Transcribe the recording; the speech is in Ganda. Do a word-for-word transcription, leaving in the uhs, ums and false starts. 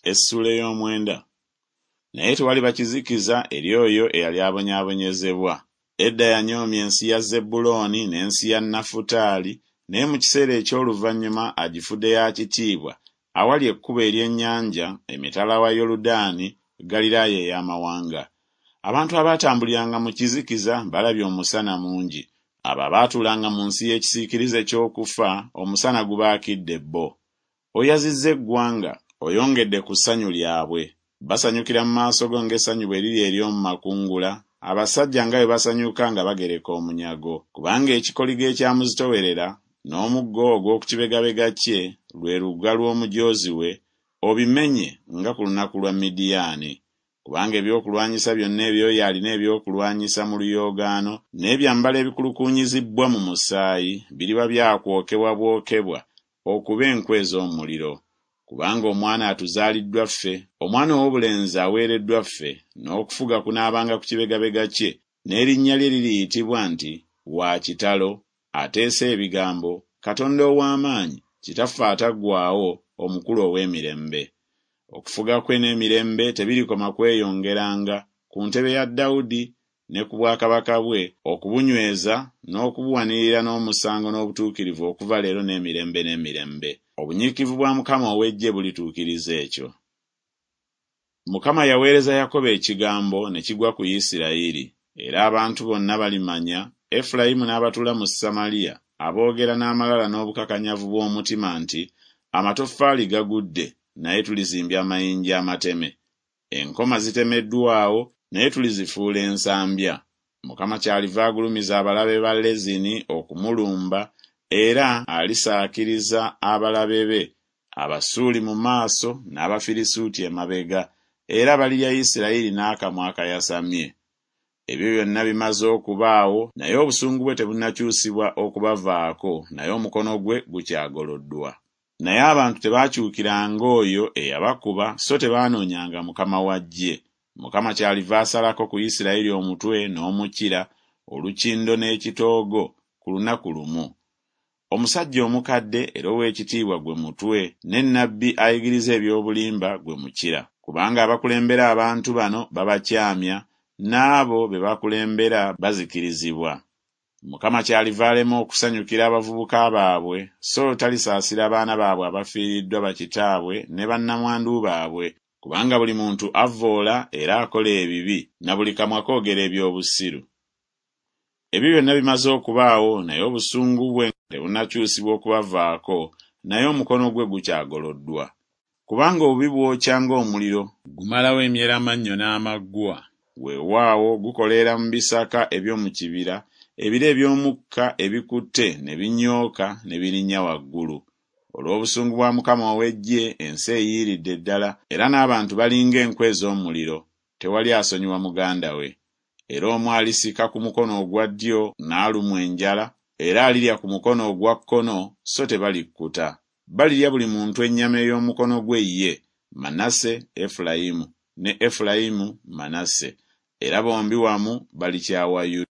Essula ey'omwenda. Naye tewali bakizikiza eri oyo eyali abonyaabonyezebwa. Edda yanyoomya ensi ya Zebbulooni n'ensi ya Nafutaali, naye mu kiseera eky'oluvannyuma agifudde ya kitiibwa, awali ekkubo ery'ennyanja, emitala wa Yoludaani, Ggaliraaya ey'amawanga. Abantu abaatambuliranga mu kizikiza balabye omusana mungi. Abo abaatuulanga mu nsi y'ekisiikirize ky'okufa, omusana gubaakidde bo. Oyazizza eggwanga, oyongedde ku ssanyu lyabwe. Basanyukira mu maaso go ng'essanyu bwe liri ery'omu makungula, abasajja nga bwe basanyuka nga bagereka omunyago. Kubanga ekikoligo ekyamuzitowerera n'omuggo ogw'oku kibegabega kye lwe lugga lw'omujoozi we, obimenye nga ku lunaku lwa Midiyaani. Kubanga ebyokulwanyisa byonna ebyoyo alina ebyokulwanyisa mu luyoogaano, n'ebyambalo ebikulukuunyizibbwa mu musaayi biriba byakwokebwa bwokebwa okuba enkwe ez'omuliro. Kubanga omwana atuzaaliddwa ffe, omwana ow'obulenzi aweereddwa ffe, n'okufuga kunaabanga ku kibegabega kye, n'erinnya lye liriyitibwa nti wa kitalo, ateesa ebigambo, Katonda ow'amaanyi, Kitaffe ataggwaawo, omukulu ow'emirembe. Okufuga kwe n'emirembe tebirikoma kweyongeranga ku ntebe ya Dawudi ne ku bwakabaka bwe, okubunyweza n'okubuwanirira n'omusango n'obutuukirivu okuva leero n'emirembe n'emirembe. Obunyiikivu bwa Mukama ow'Eggye bulituukiriza ekyo. Mukama yaweereza Yakobo ekigambo ne kigwa ku Isirayiri, era abantu bonna balimanya, Efulayimu n'abatuula mu Samaliya, aboogera n'amalala n'obukakanyavu bw'omutima nti, amatoffaali gagudde, naye tulizimbya amayinja amateme. Enkoma zitemeddwawo, naye tulizifuula ensambya. Mukama kyaliva agulumiza abalabe ba Lezini okumulumba, era alisaakiriza abalabe be, Abasuuli mu maaso n'Abafirisuuti emabega, era balirya Isirayiri n'akamwa akayasamye. Ebyo byonna bimaze okubaawo, naye obusungu bwe tebunnakyusibwa okubavaako, naye omukono gwe gukyagoloddwa. Naye abantu tebaakyukiranga oyo eyabakuba, so tebaanoonyanga Mukama w'Eggye. Mukama kyaliva asalako ku Isirayiri omutwe n'omukira, olukindo n'ekitoogo ku lunaku lumu. Omusajja omukadde era ow'ekitiibwa gwe mutwe, ne nnabbi ayigiriza eby'obulimba gwe mukira. Kubanga abakulembera abantu bano babakyamya, n'abo be bakulembera bazikirizibwa. Mukama kyaliva alema okusanyukira abavubuka baabwe, so talisaasira baana baabwe abafiiriddwa bakitaabwe ne bannamwandu baabwe. Kubanga buli muntu avvoola era akola ebibi, na buli kamwa koogera eby'obusiru. Ebyo byonna bimaze okubaawo, naye obusungu bwe tebunnakyusibwa okubavaako, naye omukono gwe gukyagoloddwa. Kubanga obubi bwokya ng'omuliro, gumalawo emyeramannyo n'amaggwa. Weewaawo gukoleera mu bisaka eby'omu kibira, ebire eby'omukka ebikutte ne binyooka ne birinnya waggulu. Olw'obusungu bwa Mukama ow'Eggye ensi eyiiridde ddala, era n'abantu balinga enkwe ez'omuliro, tewali asonyiwa muganda we. Era omu alisika ku mukono ogwa ddyo n'alumwa enjala, era alirya ku mukono ogwa kkono, so tebalikkuta. Balirya buli muntu ennyama ey'omukono gwe ye, Manase, Efulayimu, ne Efulayimu, Manase, era bombi wamu balikyawa Yuda.